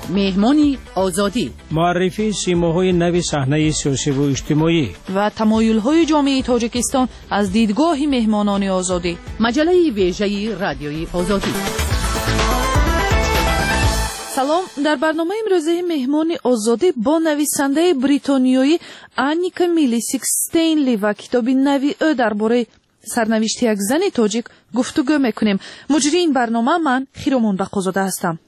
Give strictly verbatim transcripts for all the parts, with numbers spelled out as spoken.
مهمانی آزادی، معرفی سیماهای نو صحنه سیاسی و اجتماعی و تمایل‌های جامعه تاجیکستان از دیدگاه مهمانان آزادی. مجله ویژه رادیوی آزادی. سلام، در برنامه امروزه مهمان آزادی با نویسنده بریتانیایی آنیکا میلیسیک ستینلی و کتاب نوی او درباره سرنوشت یک زن تاجیک گفتگو میکنیم. مجری این برنامه من خیرمون بقازاده هستم.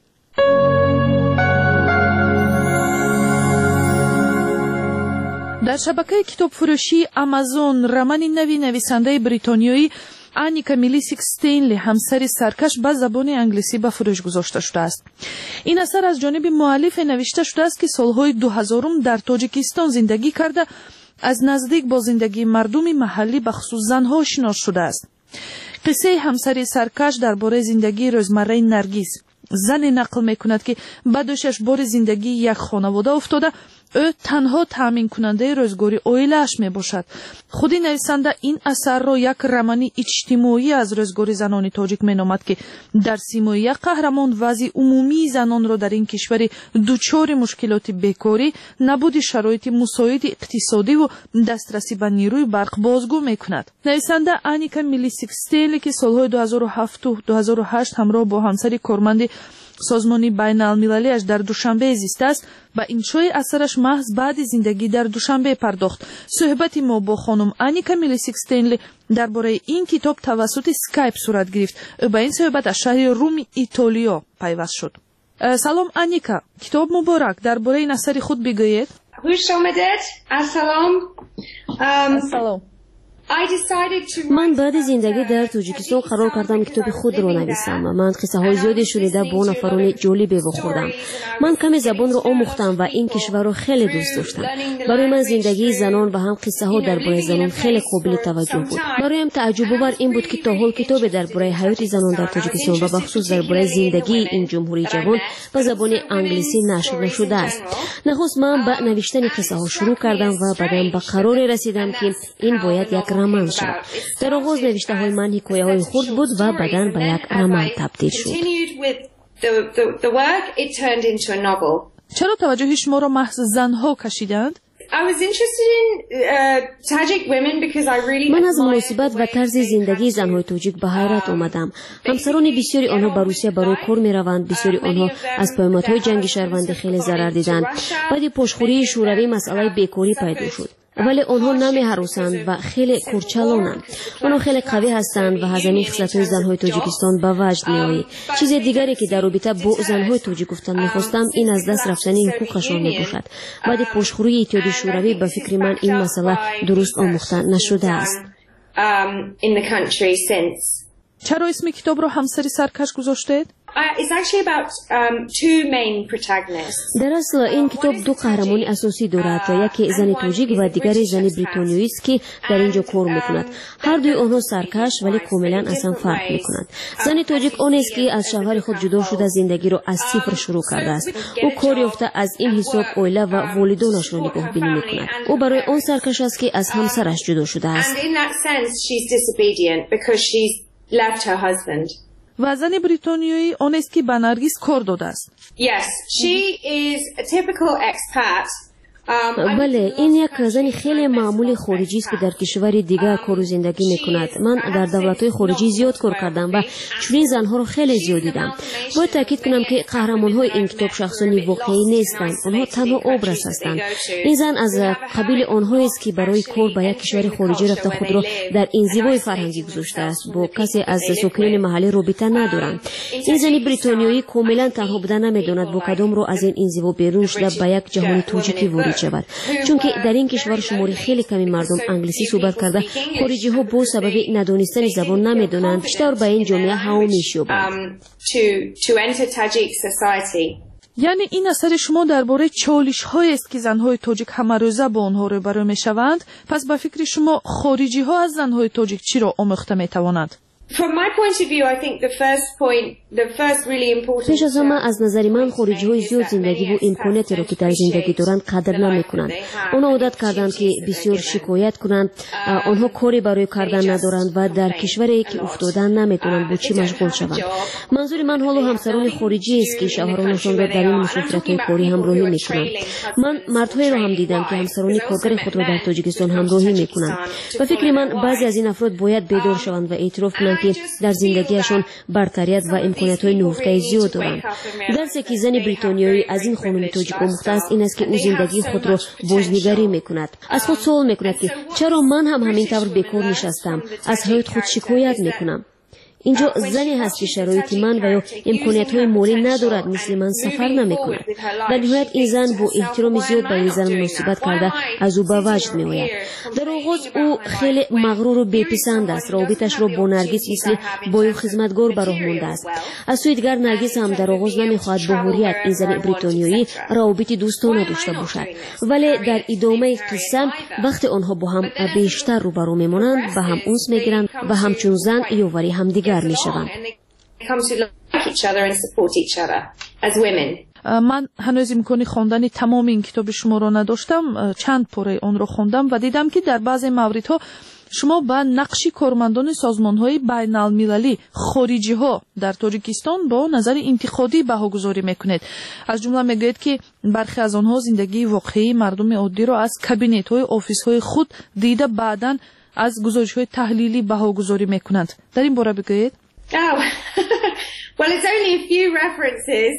در شبکه کتاب فروشی آمازون رمان نوی نویسنده بریتانیایی آنیکا میلیسیک ستینلی همسر سرکش به زبان انگلیسی به فروش گذاشته شده است. این اثر از جانب مؤلف نوشته شده است که سالهای دو هزارم در تاجیکستان زندگی کرده، از نزدیک با زندگی مردم محلی به خصوص زنها آشنا شده است. قصه همسر سرکش درباره زندگی روزمره نرگس، زن نقل میکند که بعد از شش بار زندگی یک خانواده افتاده، او تنها تامین کننده روزگاری عائله‌اش می باشد. خودی نویسنده این اثر را یک رمان اجتماعی از روزگار زنان تاجیک می نامد که در سیمای یک قهرمان وضع عمومی زنان را در این کشور دچار مشکلات بیکاری، نبود شرایط مساعد اقتصادی و دسترسی به نیروی برق بازگو می کند. نویسنده آنیکا میلیسیک ستینلی که سالهای دو هزار و هفت و دو هزار و هشت همراه با همسر کارمند سازمانی بین المللیش در دوشنبه زیسته است و انشای اثرش محض بعد زندگی در دوشنبه پرداخت. صحبت ما با خانم آنیکا میلیسیک ستینلی درباره این کتاب توسط اسکایپ صورت گرفت. او با این صحبت از شهر روم ایتالیا پیوست شد. سلام آنیکا، کتاب مبارک، درباره این اثر خود بگویید. خوش آمدید. سلام. سلام. من بعد زندگی در تاجیکستان قرار کردم کتاب خود را نویسم. من قصه های زیادی شنیده با نفران جالبی خوردم. من کمی زبان را آموختم و این کشور را خیلی دوست داشتم. برای من زندگی زنان و هم قصه ها درباره زنان خیلی قابل توجه بود. برایم تعجب آور این بود که تا حال کتاب درباره حیات زنان در تاجیکستان و بخصوص درباره زندگی این جمهوری جوان به زبان انگلیسی نشر نشده است. نخست من با نوشتن قصه ها شروع کردم و بعدم به قرار رسیدم که این باید یک رمان شد. در آغاز نوشته های من حکایه های خرد بود و بعداً به یک رمان تبدیل شد. چرا توجه شما را محض زنها کشیدند؟ من از مناسبت و طرز زندگی زنهای تاجیک به حیرت آمدم. همسران بسیاری آنها به روسیه برای کار می روند، بسیاری آنها از پیامدهای جنگ شهروندی خیلی ضرر دیدند. بعد پشتخوری شوروی مسئله بیکاری پیدا شد، ولی آنها نمی هراسند و خیلی کورچالانند. آنها خیلی قوی هستند و هزینه خصلت‌های زنهای تاجیکستان به وجد می‌آید. چیز دیگری که در رابطه با زنهای تاجیک گفتن می‌خواستم این از دست رفتن حقوقشان میباشد. بعد پشتخوری اتحادیه شوروی به فکر من این مسئله درست آموخته نشده است. چرا اسم کتاب را همسر سرکش گذاشتید؟ در اصل این کتاب دو قهرمان اساسی دارد، یکی زن تاجیک و دیگری زن بریتانیایی است که در اینجا کار میکند. هر دوی آنها سرکش ولی کاملا اصلا فرق میکنند. زن تاجیک آن است که از شوهر خود جدا شده زندگی را از صفر شروع کرده است. او کار یافته از این حساب عائله و والدانش را نگاه بینی میکند. او برای آن سرکش است که از همسرش جدا شده است. و زن بریتانیایی آن است که به نرگس کار داده است. Yes, she is a typical expat. بله، این یک زن خیلی معمولی خارجی است که در کشور دیگر کار و زندگی میکند. من در دولت‌های خارجی زیاد کار کردم و چنین زنها رو خیلی زیاد دیدم. باید تاکید کنم که قهرمان‌های این کتاب شخصانی واقعی نیستند، آنها تنها ابراز هستند. این زن از قبیل آنهایی است که برای کار به یک کشور خارجی رفته خود را در انزوای فرهنگی گذاشته است، با کسی از ساکنان محلی رابطه ندارند. این زن بریتانیایی کاملا تنها بودن نمیداند با کدام رو از این انزوا بیرون شده به یک جهان تاجیکی وارد شود، چون که در این کشور شماری خیلی کمی مردم انگلیسی صحبت کرده. خارجی ها با سبب ندانستن زبان نمیدونند بیشتر به این جامعه هوا میشوبند. یعنی این اثر شما درباره چالش هایی است که زنهای تاجیک همه روزه با آنها روبرو میشوند. پس به فکر شما خارجی ها از زنهای تاجیک چی را آموخته میتوانند؟ From my point of view, I think the first point, the first really important. پیش از همه از نظر من خارجی های زیاد زندگی و امکاناتی رو که در زندگی دارند قدر نمیکنند. آنها عادت کردند که بسیار شکایت کنند، آنها کاری برای کردن ندارند و در کشوری که افتادن نمیتونند با چی مشغول شوند. منظور من حالا همسران خارجی است که شوهرانشان را در این مسافرت‌های کاری همراهی میکنند. من مردهایی را هم دیدم که همسران کارگر خود را در تاجیکستان همراهی میکنند و فکر من بعضی از این افراد باید بیدار شوند و اعتراف کنند که در زندگیشان برتریت و امکانات‌های نهفته زیاد دارند. درسی که زن بریتانیایی از این خانم تاجیک آموخته است این است که او زندگی خود را بازنگری میکند. از خود سوال میکند که چرا من هم همین طور بیکار نشستم، از حیات خود شکایت میکنم. اینجا زنی هست که شرایط من و یا امکانیت‌های مالی ندارد، مثل من سفر نمی‌کند. در نهایت این زن با احترام زیاد به این زن مناسبت کرده از او به وجد می‌آید. در آغاز او خیلی مغرور و بی‌پسند است. رابطش را با نرگس مثل بای خدمتگار به راه مانده است. از سوی دیگر نرگس هم در آغاز نمی‌خواهد با حریت این زن بریتانیایی روابط دوستانه داشته باشد، ولی در ادامه قصه وقتی آنها با هم بیشتر روبرو می‌مانند و هم انس می‌گیرند و همچون زن یاوری همدیگر میشوند. من هنوز امکان خواندن تمام این کتاب شما را نداشتم، چند پاره آن را خواندم و دیدم که در بعضی موردها شما با نقش کارمندان سازمان‌های بین‌المللی خارجی‌ها در تاجیکستان با نظر انتقادی بهاگذاری می‌کنید. از جمله می‌گویید که برخی از آنها زندگی واقعی مردم عادی را از کابینت‌های آفیس‌های خود دیده بعداً از گزارش‌های تحلیلی بهاگذاری می‌کنند. در این باره بگویید. Oh, well, it's only a few references.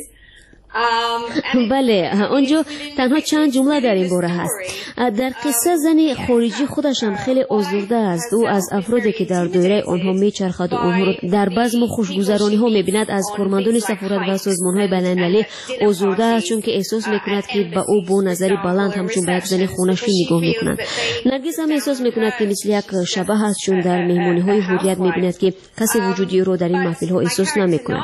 بله، آنجا تنها چند جمله در این باره هست. در قصه زن خارجی خودش هم خیلی آزرده است. او از افرادی که در دایره آنها میچرخد و آنها را در بزم و خوشگذرانی ها میبیند از کارمندان سفارت و سازمان‌های بین‌المللی آزرده است، چون که احساس میکند که به او با نظری بلند همچون به یک زن خونشی نگاه میکنند. نرگس هم احساس میکند که مثل یک شبح است، چون در مهمانی‌های حریت میبیند که کسی وجودی را در این محفل‌ها احساس نمیکند.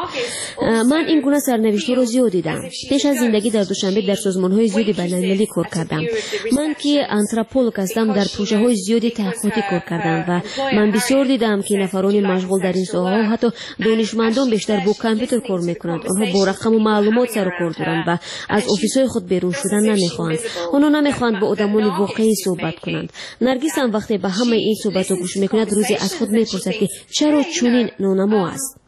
من این گونه سرنوشت‌ها را زیاد دیدم. پیش از زندگی در دوشنبه در سازمان‌های زیادی بین‌المللی کار کردم. من که آنتروپولوژ هستم در پروژه‌های زیادی تحقیقاتی کار کردم و من بسیار دیدم که نفران مشغول در این ساحه حتی دانشمندان بیشتر با کامپیوتر کار می‌کنند. آنها با رقم و معلومات سر و کار دارند و از آفیس‌های خود بیرون شدن نمی‌خواهند. آنها نمی‌خواهند با آدمان واقعی صحبت کنند. نرگس هم وقتی به همه این صحبت‌ها گوش می‌کند روزی از خود می‌پرسد که چرا چنین نانما است.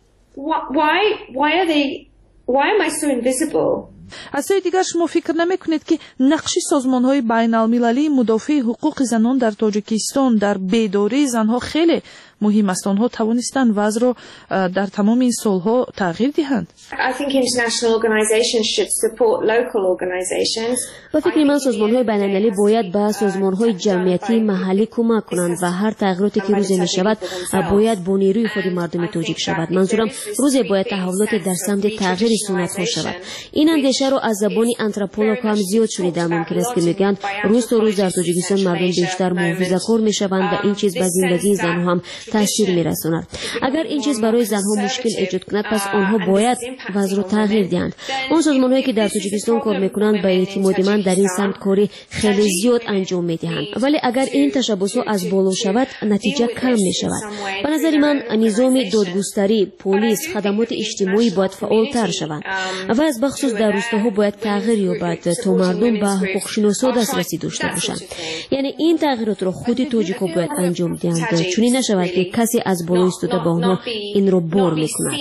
Why why are they Why am I so invisible? از سوی دیگر شما فکر نمی‌کنید که نقش سازمان‌های بین‌المللی مدافع حقوق زنان در تاجیکستان در بیداری زنها خیلی مهم است؟ آنها توانستند وضع را در تمام این سالها تغییر دهند. I think international organizations should support local organizations. با فکر من سازمان‌های بین‌المللی باید به سازمان‌های جمعیتی محلی کمک کنند و هر تغییراتی که روزی می‌شود باید با نیروی خود مردم تاجیک شود. منظورم روزی باید تحولات در سمت تغییر سنت‌ها شود. این اندیشه را از زبان آنتروپولوژ هم زیاد شنیدم. ممکن است که میگن روز تا روز در تاجیکستان مردم بیشتر محافظه‌کار می‌شوند و این چیز به زندگی زنها هم تاثیر می‌رساند. اگر این چیز برای زنها مشکل ایجاد کند پس آنها باید وضع را تغییر دهند. اون سازمان‌هایی که در تاجیکستان کار می‌کنند به اعتماد من در این سمت کاری خیلی زیاد انجام می‌دهند. ولی اگر این تشبسات از بالا شود نتیجه کم می‌شود. به نظر من نظام دادگستری، پلیس، خدمات اجتماعی باید فعال‌تر شوند و از بخصوص در روستاها باید تغییر یابد تا مردم به حقوق شناسا دسترسی داشته باشند. یعنی این تغییرات را خود تاجیک‌ها باید انجام دهند، چون نشود که کسی از بالا ایستاده به آنها این را بار می‌کند.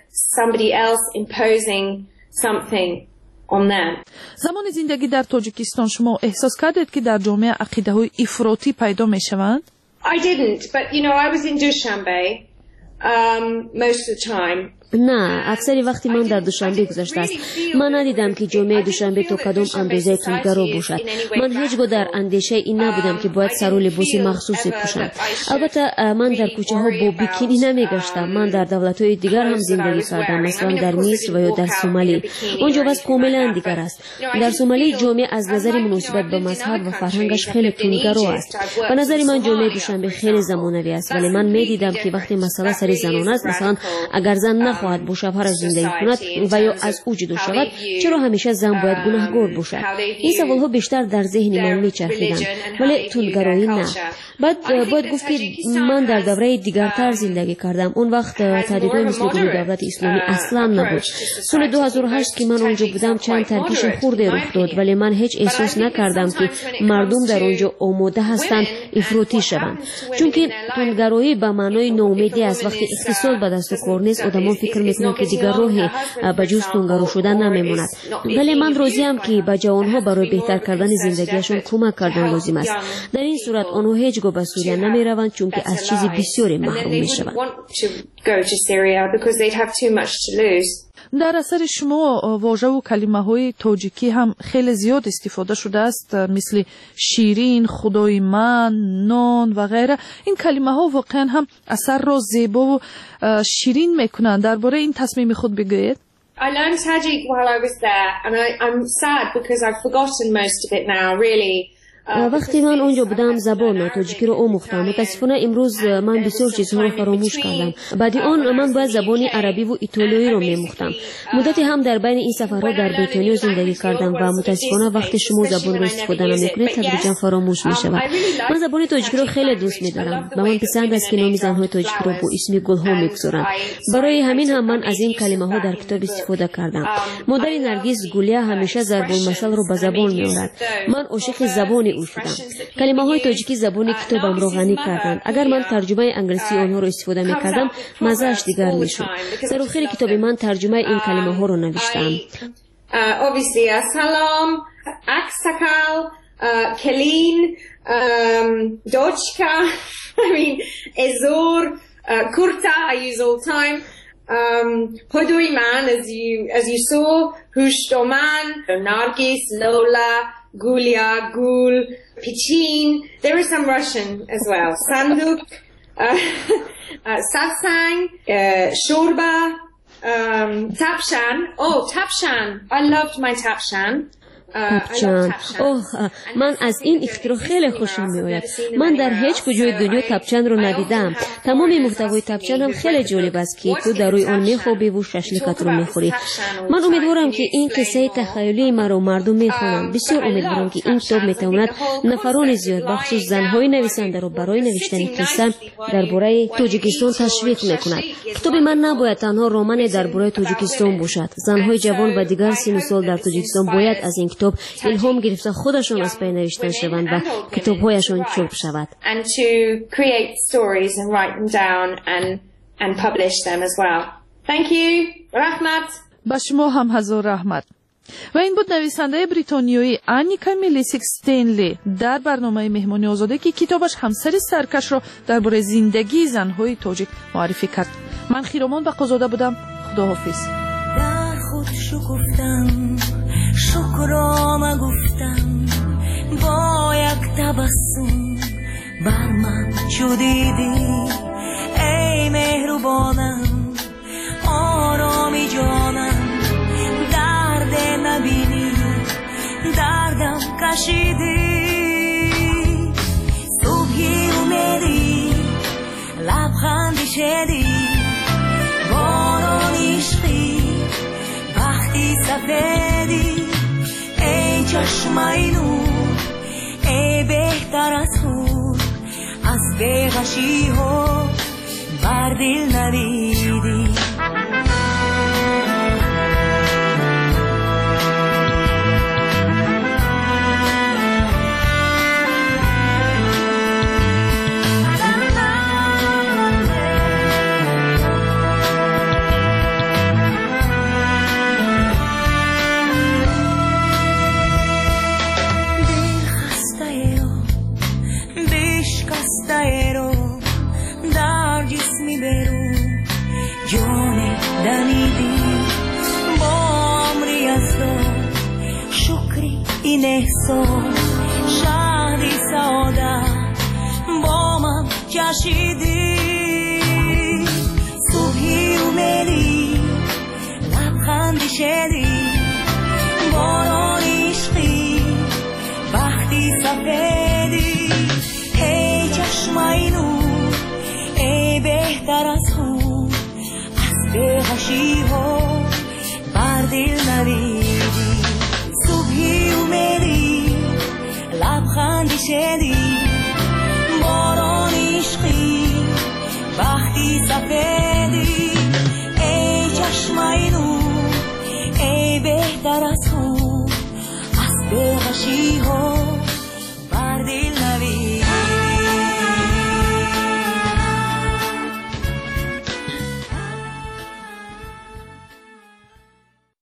زمان زندگی در تاجیکستان شما احساس کردید که در جامعه عقیده‌های افراطی پیدا می‌شوند؟ I didn't, but you know I was in Dushanbe um most of the time. نه، اکثری وقتی من در دوشنبه گذشته است من ندیدم که جامعه دوشنبه تا کدام اندازه تندگرا باشد. من هیچگاه در اندیشه این نبودم که باید سر و لباس مخصوصی پوشم. البته من در کوچه ها با بیکینی نمیگشتم. من در دولت های دیگر هم زندگی کردم، مثلا در مصر و یا در سومالی. اونجا وضع کاملا دیگر است. در سومالی جامعه از نظر مناسبت به مذهب و فرهنگش خیلی تندگرا است. به نظر من جامعه دوشنبه خیلی زمانوی است، ولی من میدیدم که وقتی مسئله سر زنان است، مثلا اگر زن نخواهد با شوهرش زندگی کند و یا از او جدا شود، چرا همیشه زن باید گناهکار باشد؟ این سوالها بیشتر در ذهن من میچرخیدند، ولی تندگرایی نه. بعد باید گفت که من در دوره دیگرتر زندگی کردم. اون وقت تهدیدهای مثل گروه دولت اسلامی اصلا نبود. سال دو هزار و هشت که من اونجا بودم چند ترکیش خورده رخ داد، ولی من هیچ احساس نکردم که مردم در اونجا آماده هستند افراطی شوند، چون که تندگرایی به معنای ناامیدی است. وقتی اقتصاد به دست کار نیست، آدمان فکر میکنند که دیگر راهی به جز تندگرا شدن نمیماند. ولی من راضیم که به جوانها برای بهتر کردن زندگیشون کمک کردن لازم است. در این صورت آنها هیچگاه به سوریه نمیروند، چون که از چیز بسیاری محروم میشوند. در اثر شما واژه و کلمه های تاجیکی هم خیلی زیاد استفاده شده است، مثل شیرین، خدای من، نان و غیره. این کلمه ها واقعا هم اثر را زیبا و شیرین میکنند. درباره این تصمیم خود بگویید. I learned Tajik while I was there, and I, I'm sad because I've forgotten most of it now, really. وقتی من اونجا بودم زبان تاجیکی رو آموختم. متاسفانه امروز من بسیار چیزها رو فراموش کردم. بعد آن من باید زبان عربی و ایتالیایی رو می‌آموختم. مدتی هم در بین این سفرها در بریتانیا زندگی کردم و متاسفانه وقتی شما زبان رو استفاده نمی‌کنید تدریجاً فراموش می‌شود. من زبان تاجیکی رو خیلی دوست می‌دارم و من پسند است که نام زن‌های تاجیکی رو با اسم گل‌ها می‌گذارند. برای همین هم من از این کلمه‌ها در کتاب استفاده کردم. مادر نرگس گولیا همیشه ضرب المثل رو به زبان می‌آورد. من عاشق زبان او شدم. کلمه های تاجیکی زبان کتابم رو غنی کردند. اگر من ترجمه انگلیسی آنها رو استفاده می‌کردم مزه‌اش دیگر می‌شد. در آخر کتاب من ترجمه این کلمه ها رو نوشتم. Obviously salam, aksakal, kelin, dochka, I mean ezor, kurta I use all the time. Um, Hodoy man, as you as you saw, Hushtoman, Nargis, Lola, Gulia, Gul, Pichin. There is some Russian as well. Sanduk, uh, uh, Satsang, uh, Shorba, um, Tapshan. Oh, Tapshan. I loved my Tapshan. تپچان. اوه من از این اختراع خیلی خوشم میآید. من در هیچ کجای دنیا تپچان رو ندیدم. تمام محتوای تپچان هم خیلی جالب است که تو در روی آن میخوابی و ششلیکت رو میخوری. من امیدوارم که این قصه تخیلی مرا مردم میخوانند. بسیار امیدوارم که این کتاب میتواند نفران زیاد بخصوص زنهای نویسنده رو برای نوشتن قصه درباره تاجیکستان تشویق میکند. کتاب من نباید تنها رمان درباره تاجیکستان باشد. زنهای جوان و دیگر سن و سال در تاجیکستان باید از این کتاب الهام گرفته خودشون از پی نوشتن شوند و کتاب‌هایشون چاپ شود. And to create stories and write them down and and publish them as well. Thank you. رحمت. با شما هم هزار رحمت. و این بود نویسنده بریتانیایی آنیکا میلیسیک استینلی در برنامه مهمانی آزاده که کتابش همسر سرکش را درباره زندگی زن‌های تاجیک معرفی کرد. من خیرامان بقازاده بودم. خداحافظ. در خود شکفتم شکرانه گفتم با یک تبسم بر من چو دیدی ای مهربانم آرامی جانم درد نبینی دردم کشیدی صبحی اومدی لبخندی شدی باران عشقی وقتی سفیدی ای چشمای نور ای بهتر از خود از بیغشی ها بر دل ندیدی در جسمی برو جان دمیدی با عمری از تو شکری این احساس شهری سعادت با من کشیدی صبحی اومدی لبخندی شدی باران عشقی وقتی سفیدی ای چشمای نور ای بهتر از خود از بغشی شدی باران عشقی وقتی سفیدی ای چشمای نور ای بهتر از تو از بغشی ها